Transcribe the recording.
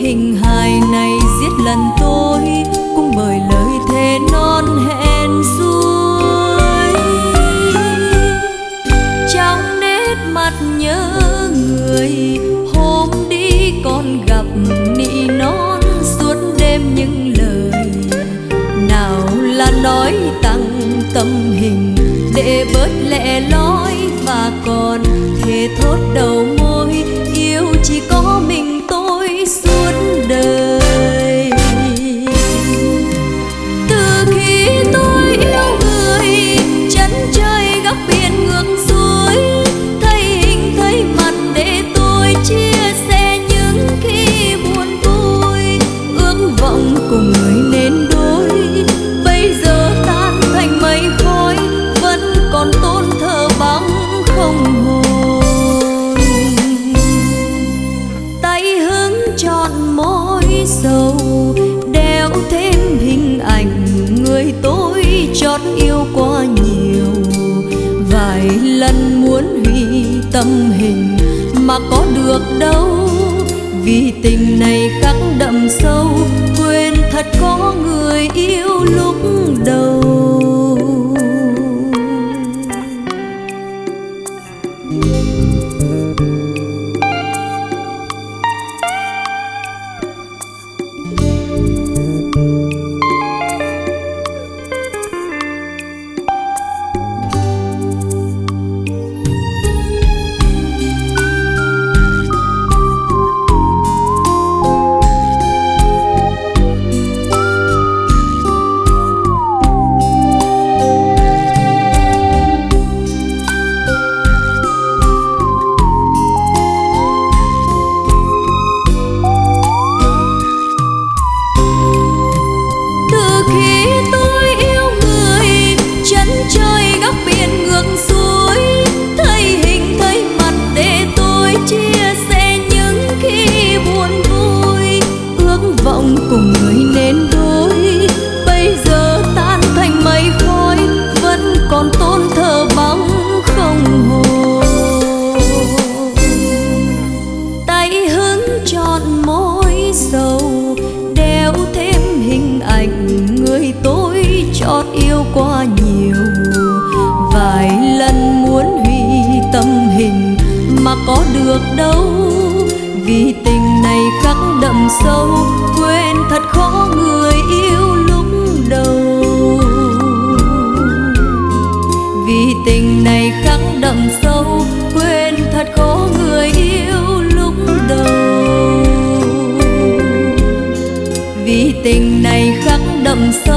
hình hài này giết lần tôi, cũng bởi lời thề non hẹn xuôi. Trong nét mặt nhớ người, hôm đi còn gặp nỉ non suốt đêm những lời. Nào là nói tăng tâm hình để bớt lẻ loi, và còn thề thốt đầu môi yêu chỉ có mình tôi suốt đời. Từ khi tôi yêu người, chân trời góc biển ngược xuôi, thấy hình thấy mặt để tôi chia sẻ những khi buồn vui. Ước vọng cùng người nên đôi, bây giờ tan thành mây khói, vẫn còn tôn thờ vắng không hồn. Tay hứng trọn môi sầu, đeo thêm hình ảnh người tôi chót yêu quá nhiều. Vài lần muốn hủy tâm hình mà có được đâu, vì tình này khắc đậm sâu, quên thật có người yêu lúc đầu. Cùng người nên đôi, bây giờ tan thành mây khói, vẫn còn tôn thờ bóng không hồn. Tay hứng trọn môi sầu, đeo thêm hình ảnh người tôi chót yêu quá nhiều. Vài lần muốn hủy tâm hình mà có được đâu, vì tình này khắc đậm sâu, quên thật khó người yêu lúc đầu. Vì tình này khắc đậm sâu, quên thật khó người yêu lúc đầu. Vì tình này khắc đậm sâu.